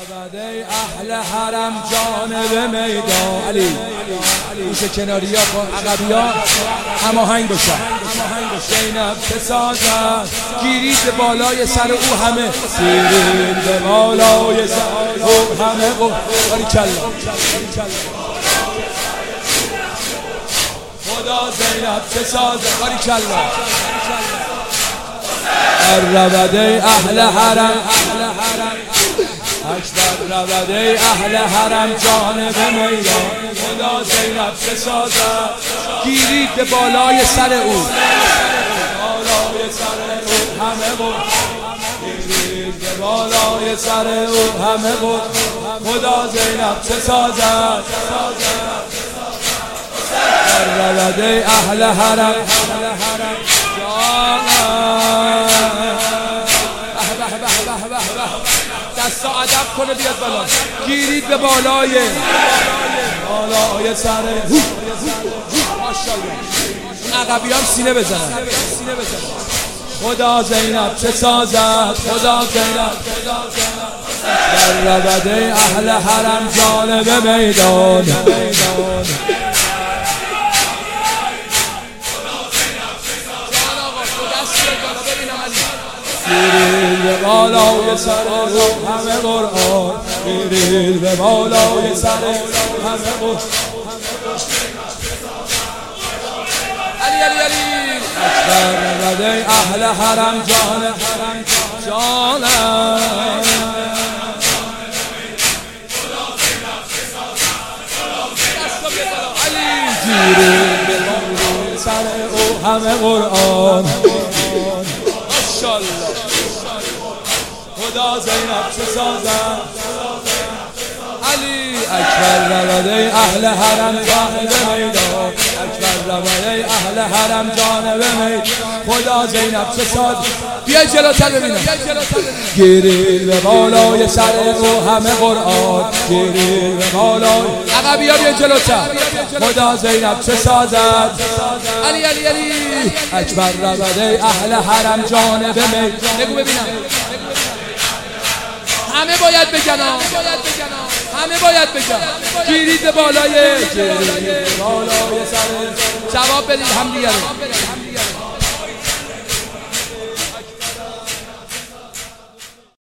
رود ای اهل حرم جانب میدان. علی گوشه کناری ها با عقبی ها هماهنگ باشن. زینب بسازد گیرید بالای سر او همه، گیرید به بالای سر او همه. باریکلا خدا زینب بسازد. باریکلا رود ای اهل حرم اکبر، رود ای اهل حرم جانب میدان. خدا زینب بسازد گیرید به بالای سر او، بالای سر او همه بود، گیرید به بالای سر او همه بود. خدا زینب بسازد رود ای اهل حرم دستا ادب کنه بیاد بالا، گیرید به بالای سر. ماشاءالله عقبی هم سینه بزنن. خدا زینب چه سازد، خدا زینب در رود ای اهل حرم جانب میدان. گیرید به بالای سر همه قرآن، گیرید به بالای سر همه قرآن. علی علی علی اکبر، رود ای اهل حرم جانب علی، گیرید به بالای سر او همه قرآن. ماشاءالله خدا زینب چه سازد. علی اکبر، رود ای اهل حرم جانب میدان. اکبر، رود ای اهل حرم جانب میدان. خدا زینب چه سازد. بیا جلوتر ببینم. گیرید به بالای سر او همه قرآن، گیرید به بالای. عقبی ها بیا جلوتر. خدا زینب چه سازد. علی علی علی اکبر، رود ای اهل حرم جانب میدان. بگو ببینم. همه باید بگن، همه باید بگن. گیرید بالای سر. جواب بدید هم دیگه.